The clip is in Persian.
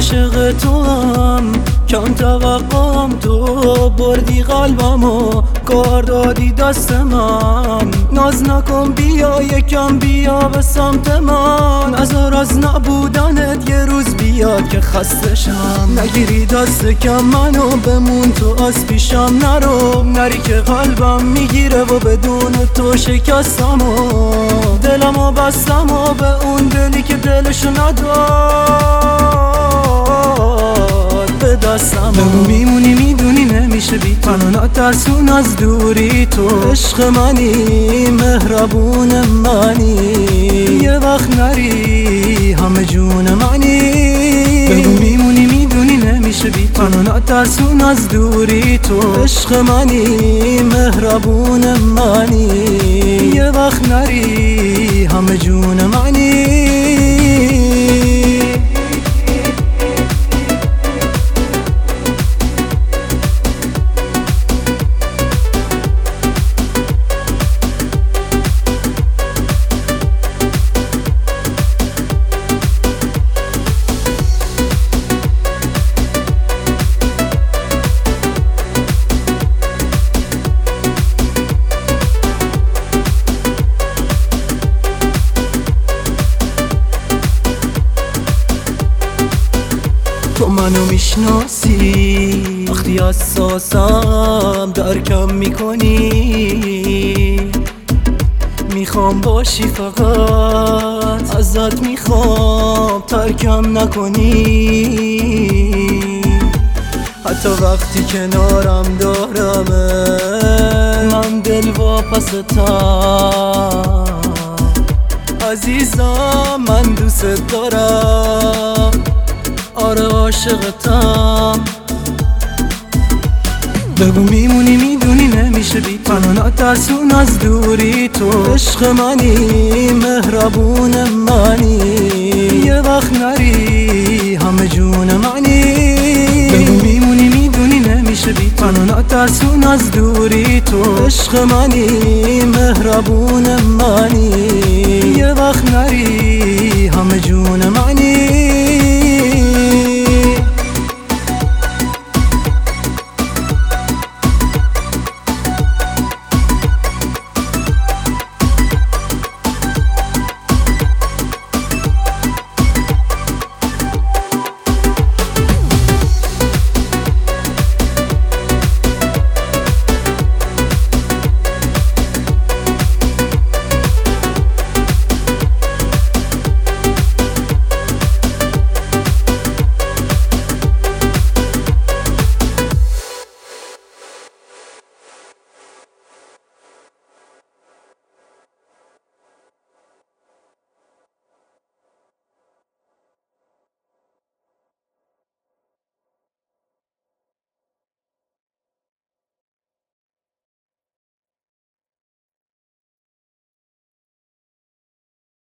عاشق تو هم کم توقعم، تو بردی قلبمو کار دادی دست من. ناز نکن بیا یکم بیا به سمت من، نذار از نبودنت یه روز بیاد که خسته شم. نگیری دست کم منو بمون تو از پیشم نرو، نری که قلبم میگیره و بدون تو شکستم و دلمو بستم و به اون دلی که دلشو نداد به دستم. بگو میمونی میدونی نمیشه بی من نترسون از دوری، تو عشق منی مهربون منی، یه وقت نری همه جون منی. بگو میمونی میدونی نمیشه بی من نترسون از دوری، تو عشق منی مهربون منی، یه وقت نری همه جون منی. تو منو میشناسی وقتی حساسم درکم میکنی، میخوام باشی فقط ازت میخوام ترکم نکنی. حتی وقتی کنارم دارمه من دل واپستم، عزیزم من دوست دارم، آره عاشقتم. بگو میمونی میدونی نمیشه بی من نترسون از دوری، تو عشق منی مهربون منی، یه وقت نری همه جون منی. بگو میمونی میدونی نمیشه بی من نترسون از دوری، تو عشق منی مهربون منی، یه وقت نری